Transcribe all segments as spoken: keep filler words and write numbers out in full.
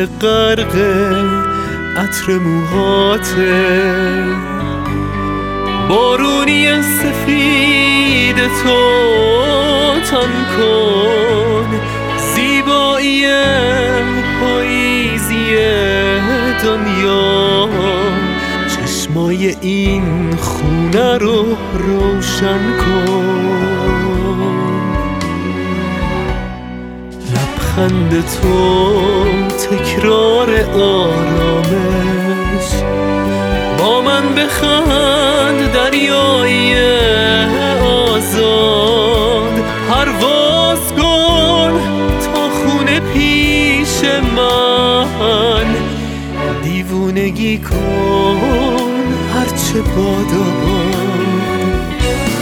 که غرق عطر موهاته، بارونی سفید تو تن کن، زیبایی پاییزی دنیا، چشمای این خونه رو روشن کن. لبخند تو تکرار آرامش، با من بخند دریایی آزاد، پرواز کن تا خونه پیش من، دیوونگی کن هرچه باداباد.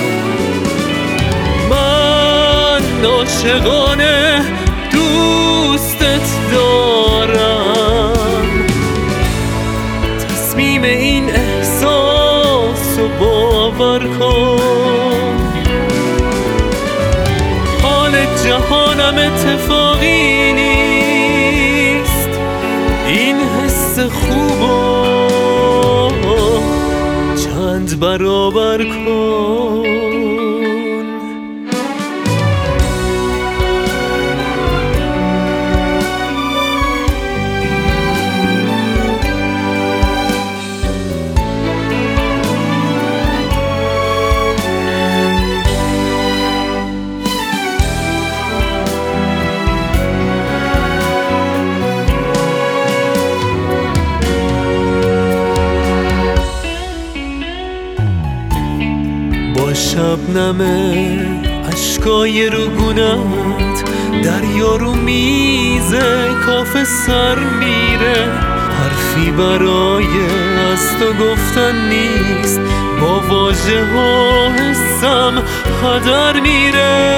من عاشقانه دوستت دارم، تصمیم این احساس رو باور کن. حال جهانم اتفاقی نیست، این حس خوبو چند برابر کن. شبنم اشکای روگونت، دریا رو میز کافه سر میره، حرفی برای از تو گفتن نیست، با واژه ها حسم هدر میره.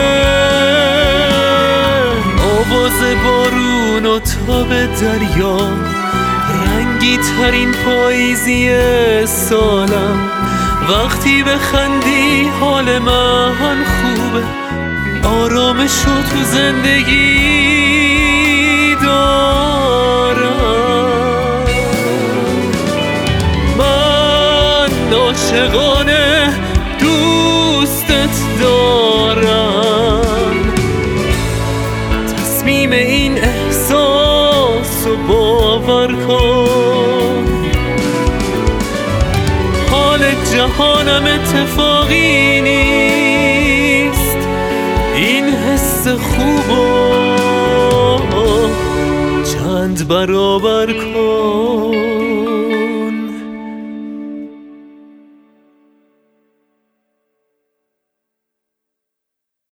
آواز بارون و تاب دریا، رنگی ترین پاییزی سالم، وقتی بخندی حال من خوبه، آرامشو تو زندگی دارم. من عاشقانه دوستت دارم، تصمیم این احساس رو باور کن. حال جهانم اتفاقی نیست، این حس خوبو چند برابر کن.